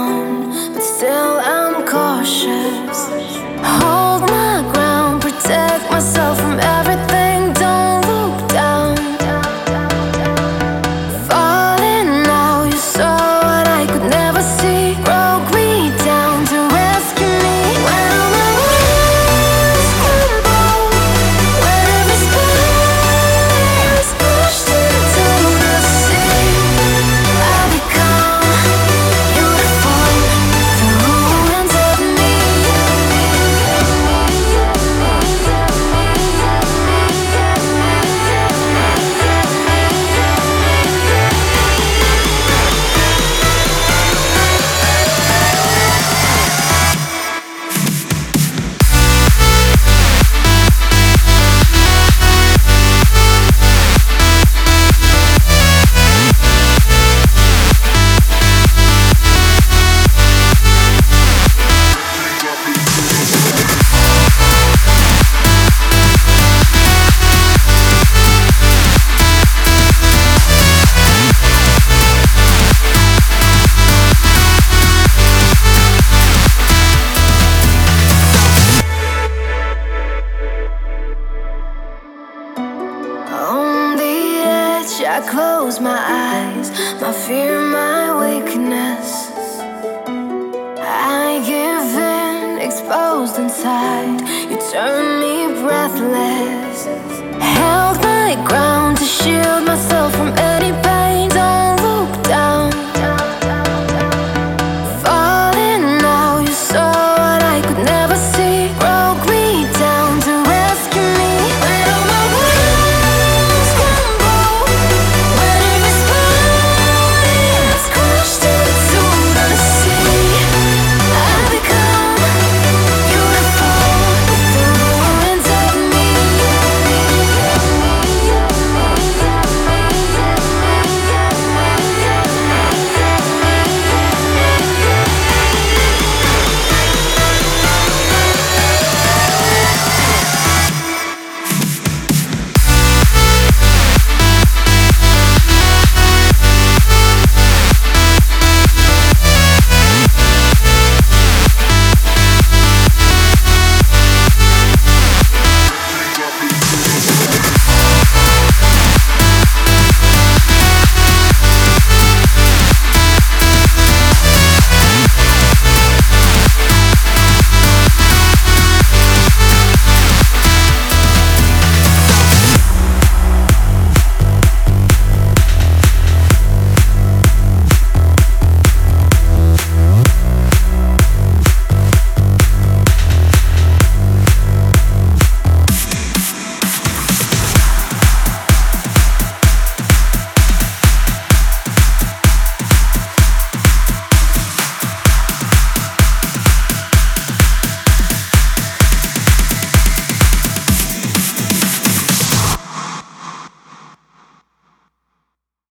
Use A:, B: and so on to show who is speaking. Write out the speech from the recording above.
A: on, but still I'm cautious. Hold my ground, protect myself from everything. Don't look down. Falling now, you saw what I could never see. Broke me down to rescue me. When my walls crumble, when every sky is pushed into the sea, I become beautiful, the ruins of me. On the edge, I close my eyes, my fear, my weakness. I give in, exposed inside. You turn me breathless. Held my ground to shield myself from